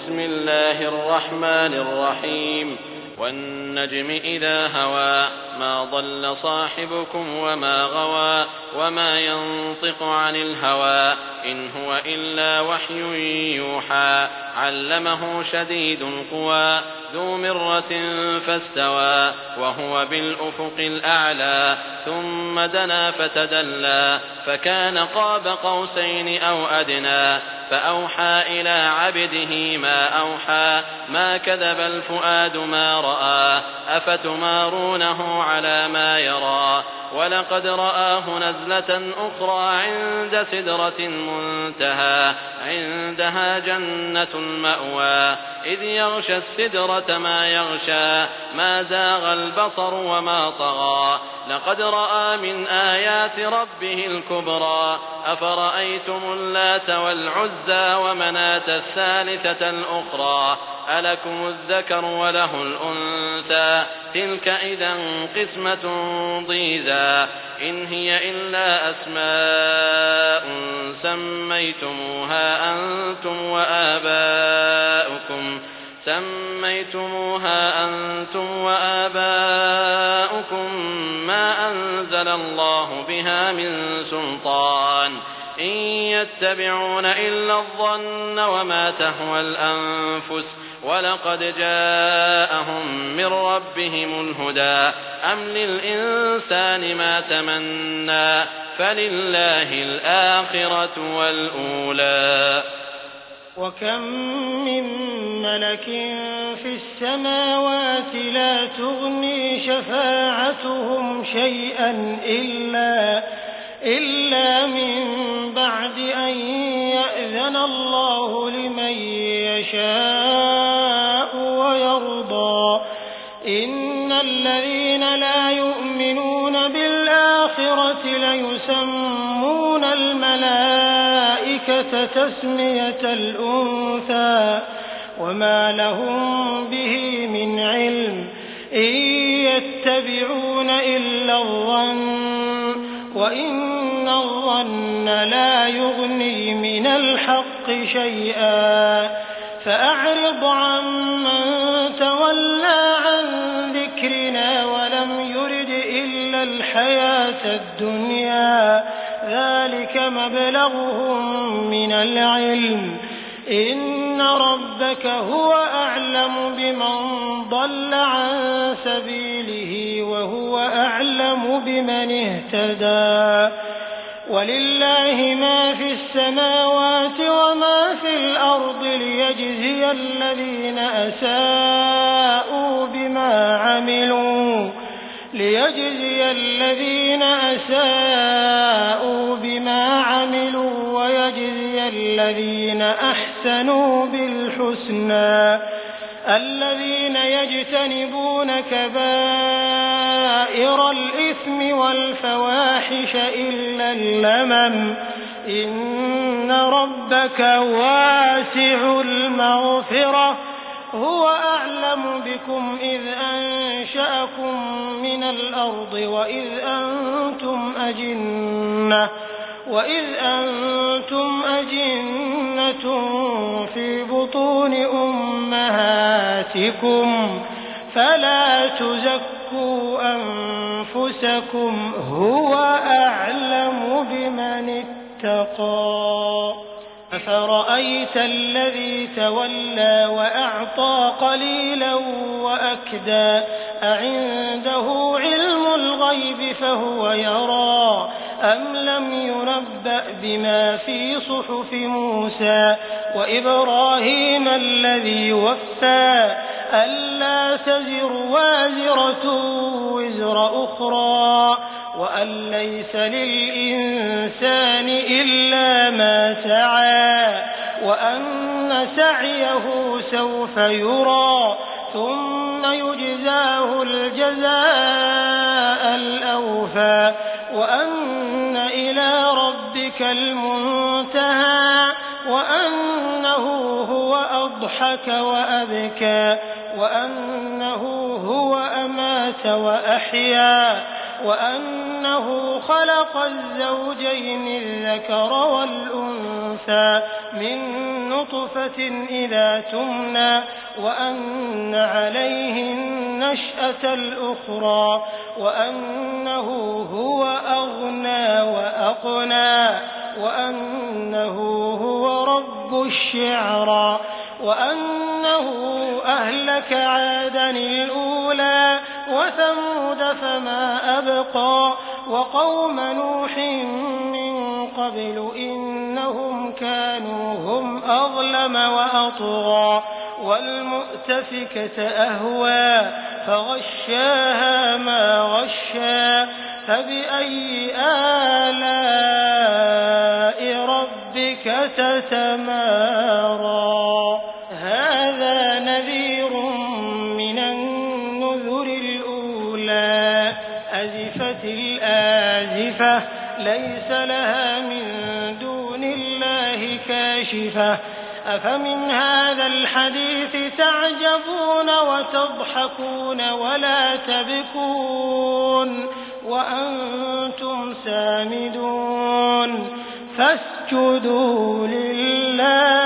بسم الله الرحمن الرحيم والنجم إذا هوى ما ضل صاحبكم وما غوى وما ينطق عن الهوى إن هو إلا وحي يوحى علمه شديد القوى ذو مرة فاستوى وهو بالأفق الأعلى ثم دنا فتدلى فكان قاب قوسين أو أدنى فأوحى إلى عبده ما أوحى ما كذب الفؤاد ما رأى أفتمارونه على ما يرى ولقد رآه نزلة أخرى عند سدرة المنتهى عندها جنة المأوى إذ يغشى السدرة ما يغشى ما زاغ البصر وما طغى لقد رأى من آيات ربه الكبرى أفرأيتم اللات والعزى ومناة الثالثة الأخرى ألكم الذكر وله الأنثى تلك إذا قسمة ضيزى إن هي إلا أسماء سميتموها أنتم وآباؤكم ما أنزل الله بها من سلطان إن يتبعون إلا الظن وما تهوى الأنفس ولقد جاءهم من ربهم الهدى أم للإنسان ما تمنى فلله الآخرة والأولى وكم من ملك في السماوات لا تغني شفاعتهم شيئا إلا من بعد أن يأذن الله لمن يشاء ويرضى إن الذين لا يؤمنون بالآخرة ليسمون الملائكة تسمية الأنثى وما لهم به من علم إن يتبعون إلا الظن وإن الظن لا يغني من الحق شيئا فأعرض عمن تولى عن ذكرنا ولم يرد إلا الحياة الدنيا ذلك مبلغهم من العلم إن ربك هو أعلم بمن ضل عن سبيله وهو أعلم بمن اهتدى ولله ما في السماوات وما في الأرض ليجزي الذين أساءوا بما عملوا ويجزي الذين أحسنوا بالحسنى الذين يجتنبون كبائر الإثم والفواحش إلا اللمم إن ربك واسع المغفرة هو أعلم بكم إذ أنشأكم من الأرض وإذ أنتم أجنة في بطون أمهاتكم فلا تزكوا أنفسكم هو أعلم بمن اتقى أفرأيت الذي تولى وأعطى قليلا وأكدى أعنده علم الغيب فهو يرى أم لم ينبأ بما في صحف موسى وإبراهيم الذي وفى ألا تزر وازرة وزر أخرى وأن ليس للإنسان إلا ما سعى وأن سعيه سوف يرى ثم يجزاه الجزاء الأوفى وأن إلى ربك المنتهى وأنه هو أضحك وأبكى وأنه هو أمات وأحيا وأنه خلق الزوجين الذكر والأنثى من نطفة إذا تمنى وأن عليه النشأة الأخرى وأنه هو أغنى وأقنى وأنه هو رب الشعرى وأنه أهلك عادا الأولى وثمود فما أبقى وقوم نوح من قبل إنهم كانوا هم أظلم وأطغى والمؤتفكة أهوى فغشاها ما غشى فبأي آلاء ربك تتمارى هذا نذير من النذر الأولى أزفت الآزفة ليس لها من دون الله كاشفة أفمن هذا الحديث تعجبون وتضحكون ولا تبكون وأنتم سامدون فاسجدوا لله